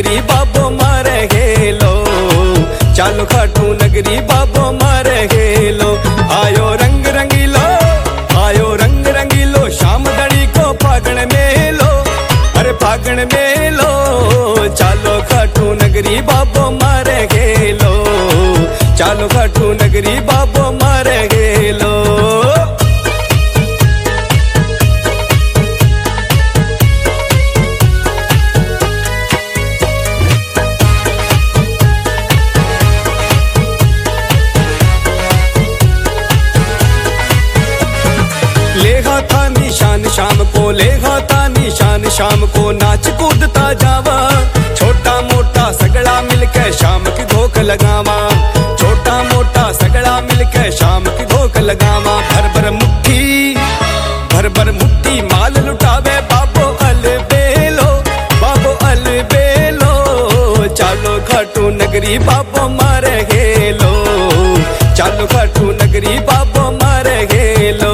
नगरी बाबो मारे गेलो, चालो खाटू नगरी बाबो मारे गेलो। आयो रंग रंगीलो, आयो रंग रंगीलो, शाम धड़ी को फागण मेलो, अरे फागण मेलो। चालो खाटू नगरी बाबो मारे गेलो, चालो खाटू नगरी बाबो मारे गेलो। लेगा था निशान शाम को, लेगा था निशान शाम को, नाच कूदता जावा, छोटा मोटा सगड़ा मिलके शाम की धोख लगावा, छोटा मोटा सगड़ा मिलके शाम की धोख लगावा। भर भर मुट्ठी माल लुटावे बाबो अलबेलो, बाबो अलबेलो। चालो खाटू नगरी बाबो मारे गेलो, चालो खाटू नगरी बाबो मारे गेलो।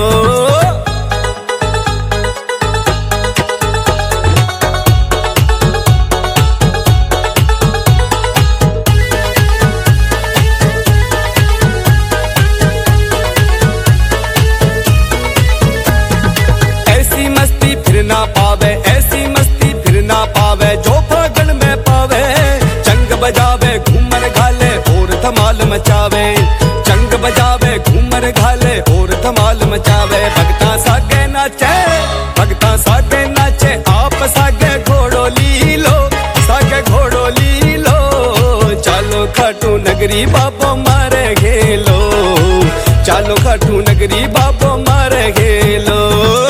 ना पावे ऐसी मस्ती फिर ना पावे, जो फागण में पावे। चंग बजावे घूमर घाले और धमाल मचावे, चंग बजावे घूमर घाले और धमाल मचावे। भगता सागे नाचे, भगता सागे नाचे, आप सागे घोड़ो लीलो, सागे घोड़ो लीलो। चालो खाटू नगरी बाबो मारे गेलो, चालो खाटू नगरी बाबो मारे गेलो।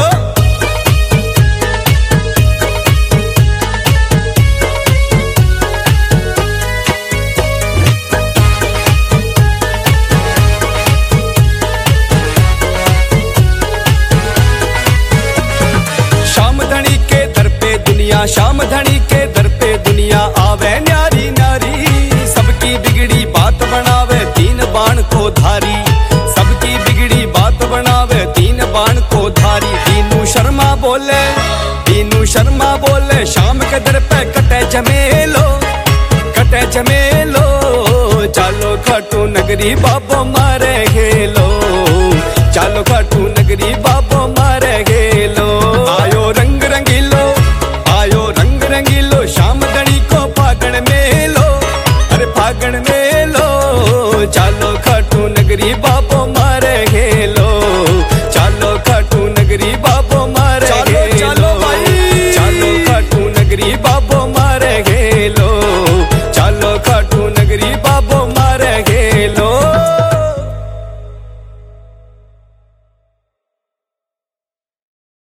शाम धनी के दर पे दुनिया आवे न्यारी न्यारी, सबकी बिगड़ी बात बनावे तीन बाण को धारी, सबकी बिगड़ी बात बनावे तीन बाण को धारी। तीनू शर्मा बोले, तीनू शर्मा बोले, शाम के दर पे कटे जमेलो, कटे जमेलो। चालो खाटू नगरी बाबो मारे